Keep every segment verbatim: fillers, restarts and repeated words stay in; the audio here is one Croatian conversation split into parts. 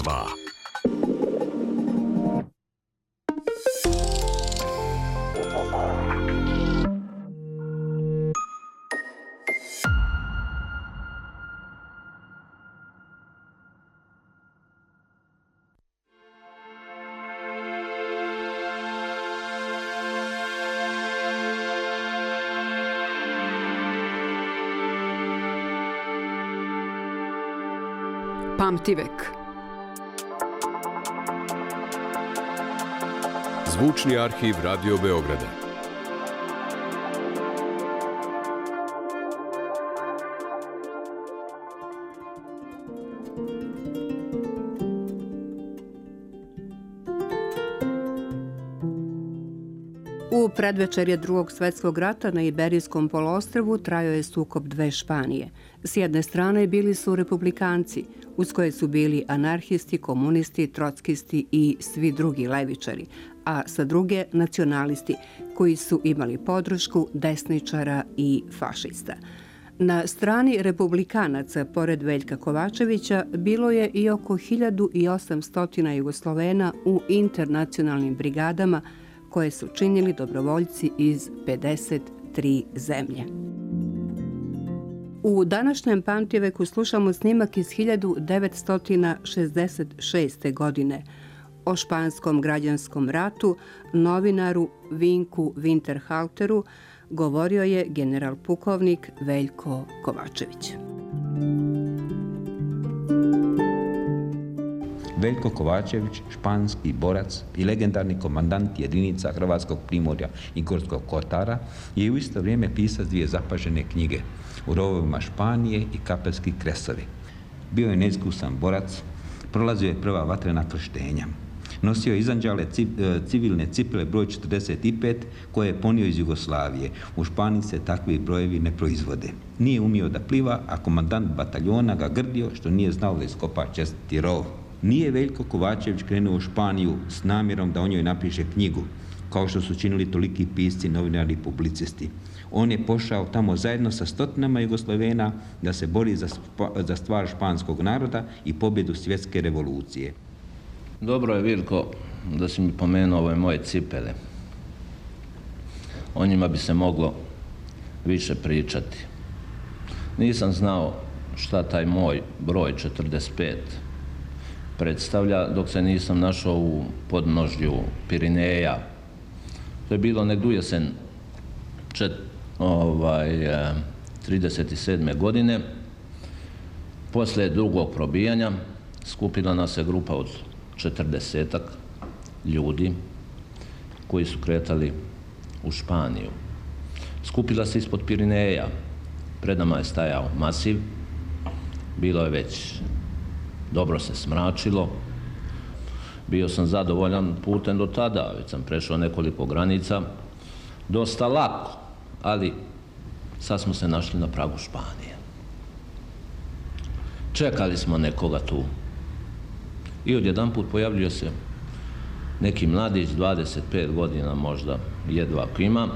dva. Pamtivek. Zvučni arhiv Radio Beograda. U predvečerje Drugog svjetskog rata na Iberijskom poluostrvu trajao je sukob dve Španije. S jedne strane bili su republikanci, uz koje su bili anarhisti, komunisti, trotskisti i svi drugi levičari, a sa druge nacionalisti, koji su imali podršku desničara i fašista. Na strani republikanaca, pored Veljka Kovačevića, bilo je i oko hiljadu osamsto Jugoslovena u internacionalnim brigadama, koje su činili dobrovoljci iz pedeset tri zemlje. U današnjem Pamtiveku slušamo snimak iz hiljadu devetsto šezdeset šeste. godine o španskom građanskom ratu. Novinaru Vinku Winterhalteru govorio je general pukovnik Veljko Kovačević. Veljko Kovačević, španski borac i legendarni komandant jedinica Hrvatskog primorja i Gorskog kotara, je u isto vrijeme pisac dvije zapažene knjige U rovovima Španije i Kapelski kresovi. Bio je neiskusan borac, prolazio je prva vatrena krštenja. Nosio je izanđale civilne cipele broj četrdeset pet koje je ponio iz Jugoslavije. U Španiji se takvi brojevi ne proizvode. Nije umio da pliva, a komandant bataljona ga grdio što nije znao da iskopa čestiti rov. Nije Veljko Kovačević krenuo u Španiju s namjerom da o njoj napiše knjigu, kao što su činili toliki pisci, novinari i publicisti. On je pošao tamo zajedno sa stotinama Jugoslovena da se bori za, za stvar španskog naroda i pobjedu svjetske revolucije. Dobro je, Vilko, da si mi pomenuo ove moje cipele. O njima bi se moglo više pričati. Nisam znao šta taj moj broj četrdeset pet predstavlja dok se nisam našao u podnožju Pirineja. To je bilo negdje u jesen čet, ovaj, trideset sedme. godine. Poslije drugog probijanja skupila nas se grupa od četrdesetak ljudi koji su kretali u Španiju. Skupila se ispod Pirineja. Pred nama je stajao masiv. Bilo je već dobro se smračilo. Bio sam zadovoljan putem do tada, već sam prešao nekoliko granica. Dosta lako, ali sad smo se našli na pragu Španije. Čekali smo nekoga tu. I odjedanput pojavljuje se neki mladić, dvadeset pet godina možda, jedva ako ima.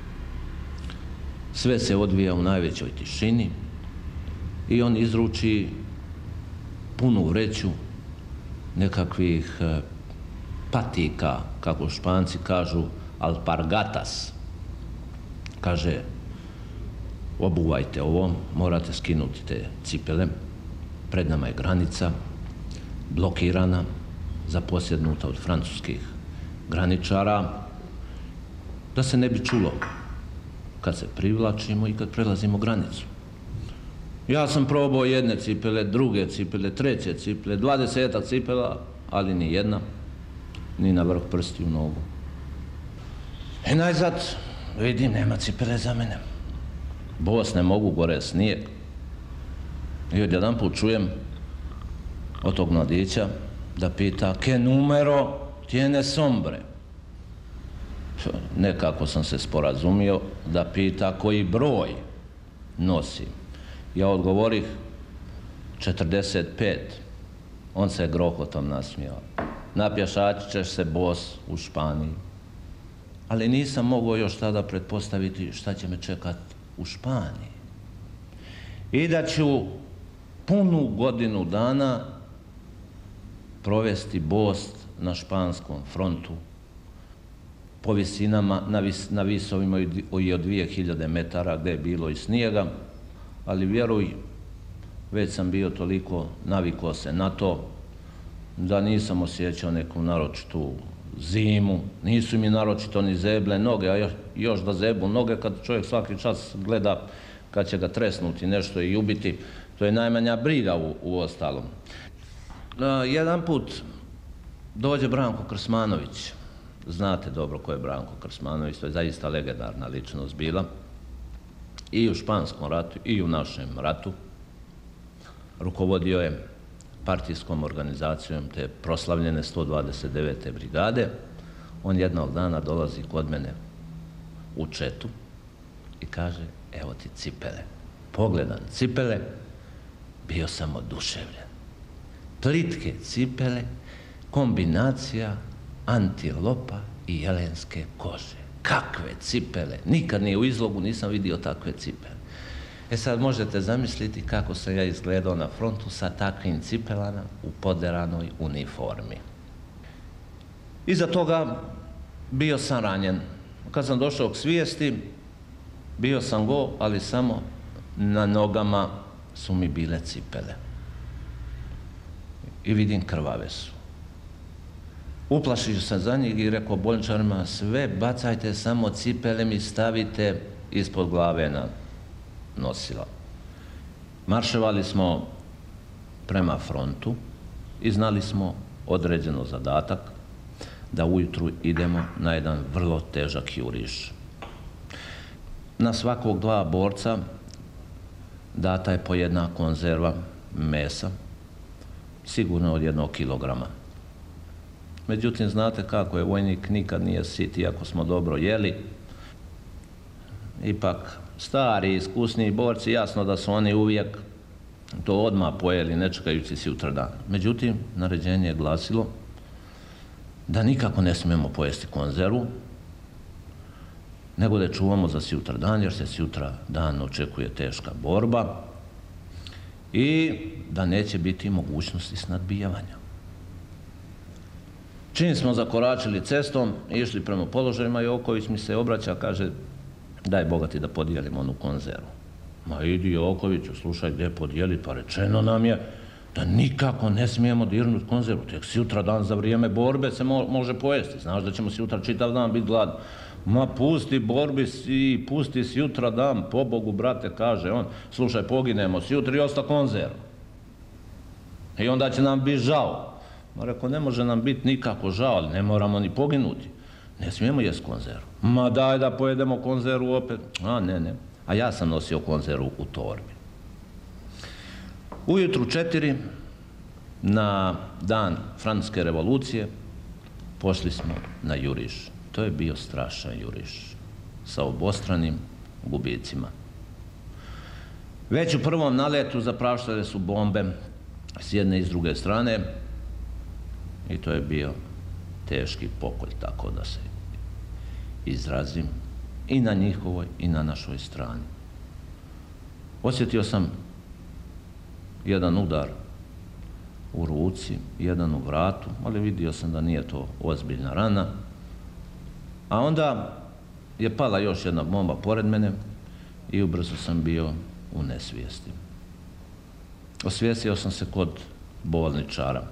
Sve se odvija u najvećoj tišini i on izruči punu vreću nekakvih patika, kako Španci kažu, alpargatas. Kaže, obuvajte ovo, morate skinuti te cipele, pred nama je granica, blokirana, zaposjednuta od francuskih graničara, da se ne bi čulo kad se privlačimo i kad prelazimo granicu. Ja sam probao jedne cipele, druge cipele, treće cipele, dvadesetak cipela, ali ni jedna, ni na vrh prsti u nogu. I najzad vidim, nema cipele za mene. Bos ne mogu, gore snijeg. I odjedanput čujem od tog mladića da pita "Ke numero tiene sombre?" Nekako sam se sporazumio da pita koji broj nosi. Ja odgovorih četrdeset pet. On se grohotom nasmijao. Napješačit ćeš se bos u Španiji. Ali nisam mogao još tada pretpostaviti šta će me čekat u Španiji. I da ću punu godinu dana provesti Bost na španskom frontu po visinama, na, vis, na visovima i od dvije hiljade metara gdje je bilo i snijega, ali vjeruj, već sam bio toliko navikao se na to da nisam osjećao neku naročitu zimu, nisu mi naročito ni zeble noge, a još, još da zebu noge kad čovjek svaki čas gleda kad će ga tresnuti nešto i ubiti, to je najmanja briga u, u ostalom. Uh, jedan put dođe Branko Krsmanović, znate dobro ko je Branko Krsmanović, to je zaista legendarna ličnost bila, i u španskom ratu i u našem ratu. Rukovodio je partijskom organizacijom te proslavljene sto dvadeset devete brigade. On jednog dana dolazi kod mene u četu i kaže, evo ti cipele. Pogledam cipele, bio sam oduševljen. Plitke cipele, kombinacija antilopa i jelenske kože. Kakve cipele! Nikad ni u izlogu nisam vidio takve cipele. E sad možete zamisliti kako sam ja izgledao na frontu sa takvim cipelama u poderanoj uniformi. Iza toga bio sam ranjen. Kad sam došao k svijesti, bio sam go, ali samo na nogama su mi bile cipele. I vidim krvave su. Uplašio sam za njih i rekao bolničarima, sve bacajte, samo cipele mi stavite ispod glave na nosila. Marševali smo prema frontu i znali smo određeno zadatak da ujutru idemo na jedan vrlo težak juriš. Na svakog dva borca data je po jedna konzerva mesa, sigurno od jednog kilograma. Međutim, znate kako je, vojnik nikad nije sit, iako smo dobro jeli. Ipak, stari, iskusni borci, jasno da su oni uvijek to odmah pojeli, ne čekajući sutradan. Međutim, naređenje je glasilo da nikako ne smijemo pojesti konzervu, nego da čuvamo za sutradan, jer se sutra dan očekuje teška borba i da neće biti mogućnosti snadbijavanja. Čim smo zakoračili cestom i išli prema položajima, Joković mi se obraća, kaže, daj bogati da podijelimo onu konzervu. Ma idi Jokoviću, slušaj, gdje podijeliti, pa rečeno nam je da nikako ne smijemo dirnuti konzervu, tek sutra dan za vrijeme borbe se mo može pojesti, znaš da ćemo sutra čitav dan biti gladni. Ma pusti borbi si, pusti sutra dan, po Bogu, brate, kaže on, slušaj, poginemo sutra i osta konzervu. I onda će nam biti žao. Ma rekao, ne može nam biti nikako žao, ali ne moramo ni poginuti. Ne smijemo jesti konzervu. Ma daj da pojedemo konzervu opet. A ne, ne. A ja sam nosio konzervu u torbi. Ujutru četiri, na dan Francuske revolucije, pošli smo na juriš. To je bio strašan juriš sa obostranim gubicima. Već u prvom naletu zapraštale su bombe s jedne i s druge strane i to je bio teški pokolj, tako da se izrazim, i na njihovoj i na našoj strani. Osjetio sam jedan udar u ruci, jedan u vratu, ali vidio sam da nije to ozbiljna rana. A onda je pala još jedna bomba pored mene i ubrzo sam bio u nesvijesti. Osvijestio sam se kod bolničara,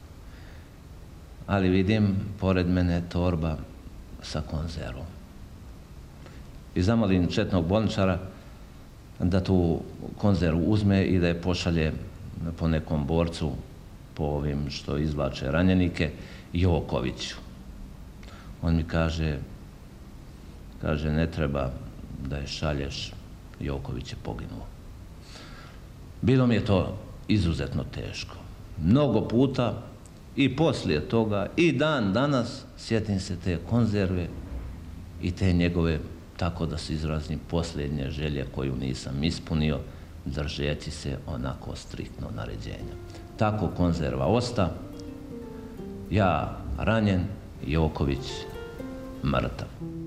ali vidim pored mene torba sa konzervom. I zamolim četnog bolničara da tu konzervu uzme i da je pošalje po nekom borcu, po ovim što izvlače ranjenike, Jokoviću. On mi kaže, kaže, ne treba da je šalješ, Joković je poginuo. Bilo mi je to izuzetno teško. Mnogo puta i poslije toga i dan danas sjetim se te konzerve i te njegove, tako da se izrazim, posljednje želje koju nisam ispunio, držeći se onako striktno naređenja. Tako konzerva osta, ja ranjen, Joković mrtav.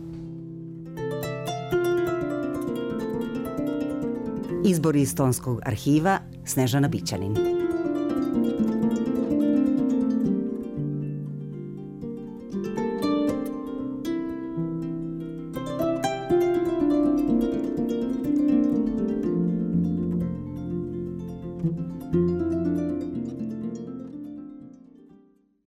Izbor iz Tonskog arhiva, Snežana Bićanin. Beogradu.